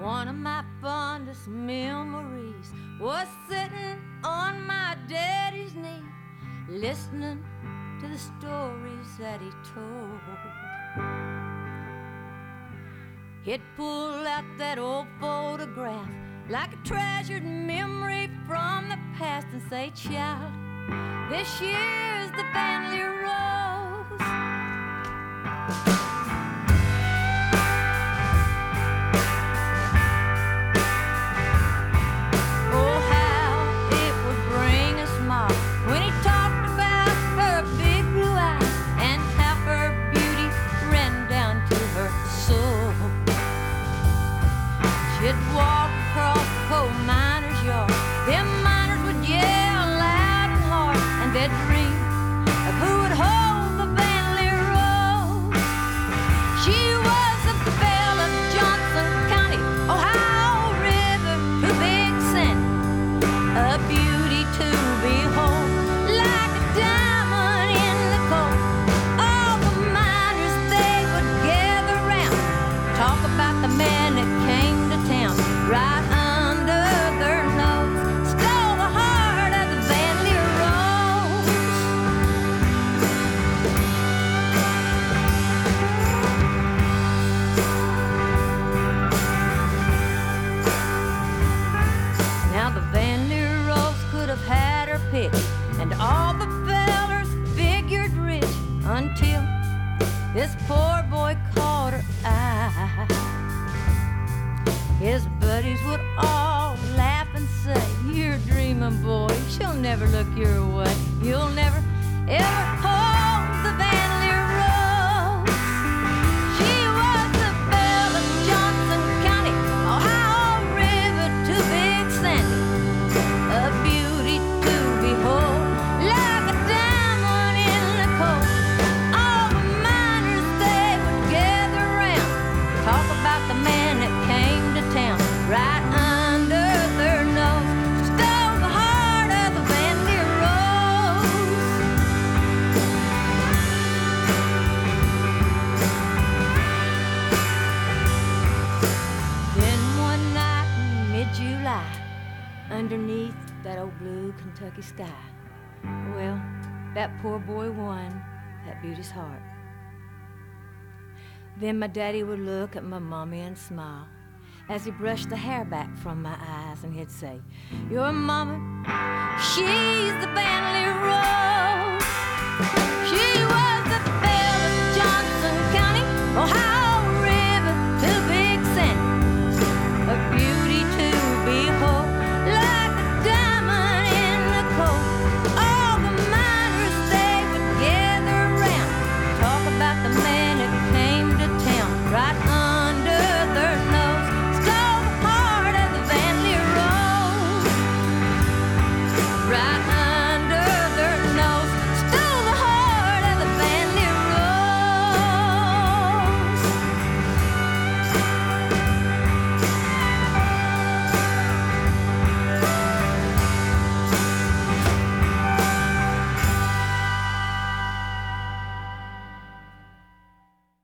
One of my fondest memories was sitting on my daddy's knee, listening to the stories that he told. He'd pull out that old photograph like a treasured memory from the past and say, child, this year's the Vanley Rose. Oh, how it would bring a smile when he talked about her big blue eyes and how her beauty ran down to her soul. She'd walk across the coal miner's yard. Them miners would yell loud and hard, and they'd dream of who would hold the Vanley Rose. She was a belle of Johnson County, Ohio River to Big Sandy, a beauty to behold, like a diamond in the coal. All the miners, they would gather round, talk about the man that came to town, right under their nose, stole the heart of the Vanley Rose. Now the Vanley Rose could have had her pick, and all the fellers figured rich, until this poor boy caught her eye. His buddies would all laugh and say, you're dreaming, boy, she'll never look your way. You'll never, ever hold the Vanley Rose. She was the belle of Johnson County, Ohio River to Big Sandy, a beauty to behold, like a diamond in the coal. All the miners, they would gather round, talk about the man that came to town, right under their nose, stole the heart of the Vanley Rose. Then one night in mid-July, underneath that old blue Kentucky sky, well, that poor boy won that beauty's heart. Then my daddy would look at my mommy and smile as he brushed the hair back from my eyes, and he'd say, your mama, she's the Vanley Rose.